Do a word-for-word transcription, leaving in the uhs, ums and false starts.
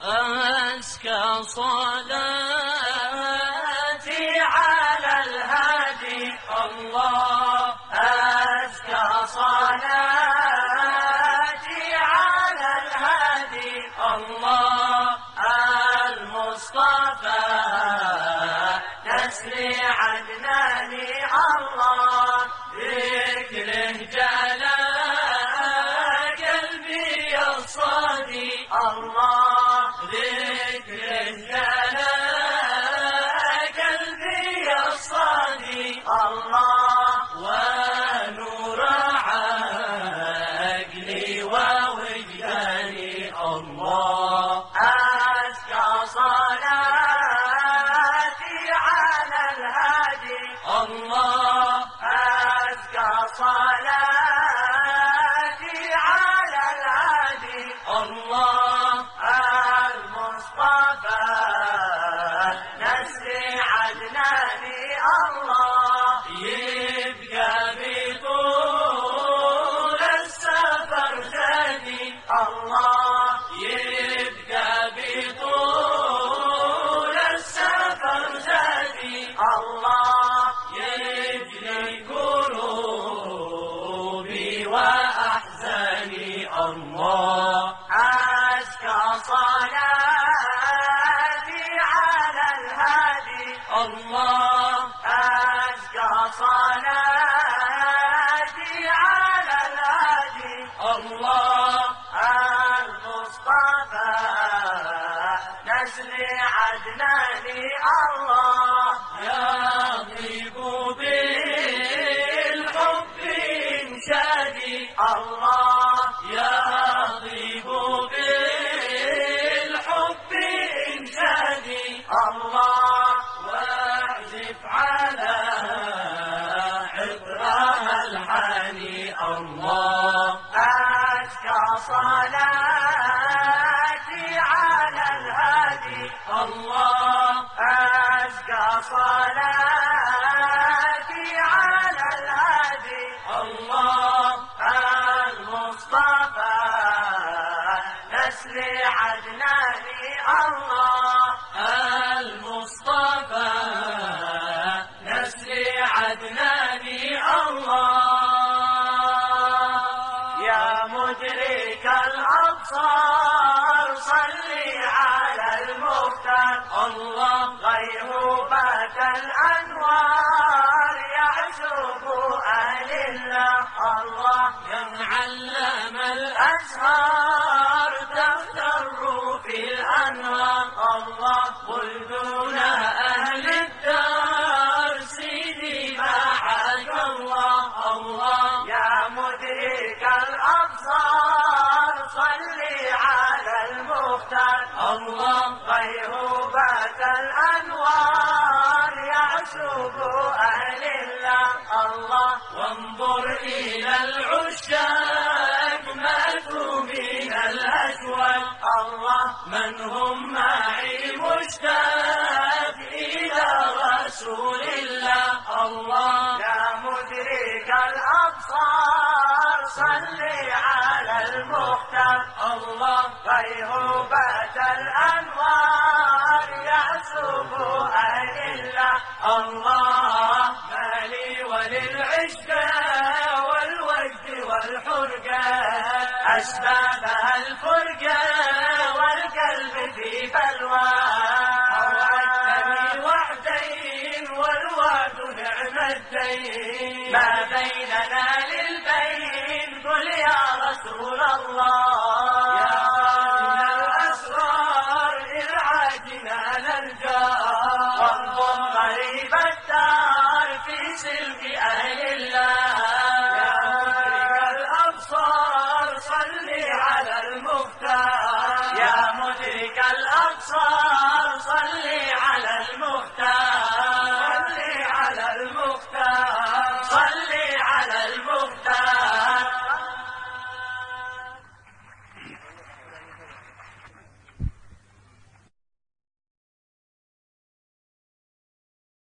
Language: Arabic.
أزكى صلاتي على الهادي الله، أزكى صلاتي على الهادي الله، المصطفى نسل عدناني الله، ذكره جلا قلبي الصادي الله، ذكره جلا قلبي الصادي الله، ونور عقلي ووجداني الله، أزكى صلاتي على الهادي الله، أزكى صلاتي على الهادي الله، المصطفى نسل عدناني الله، يبقى بطول السفر زادي الله، يبقى بطول السفر زادي الله، يجري قلوبي وأحزاني الله، أزكى صلاتي على الهادي الله، أزكى صلاتي على الهادي الله، المصطفى نسل عدناني الله، يطيب بالحب إنشادي الله، يطيب بالحب إنشادي الله، واعزف على عطرها الحاني الله، أزكى صلاتي على الهادي الله، أزكى صلاتي على الهادي الله، المصطفى نسل عدناني الله، المصطفى نسل عدناني الله، يا مدرك الأبصار صلي على المختار الله، غيبوبة الأنوار يعشق أهل الله الله، يا معلم الأزهار تفتر في الأنوار الله، ولدون أهل الدار سيدي معك الله الله، يا مدرك الأبصار صلي على المختار الله، غيبوبة الأنوار يعشق أهل الله الله، وانظر إلى العشاق ماتوا من الأشواق الله، من هم معي مشتاق إلى رسول الله الله، يا مدرك الأبصار صلي على المختار الله، غيبوبة الأنوار يعشق أهل الله الله، مالي وللعشق والوجد والحرقة أسبابها الفرقة والقلب في بلوى، وعدتني وعدين والوعد نعم الدين، ما بيننا للبين قل يا رسول الله، يا خازن الأسرار ارعاجنا للجار، وانظم غريب الدار في سلك أهل الله، يا مدرك الأبصار صلي على المختار، يا مدرك الأبصار صلي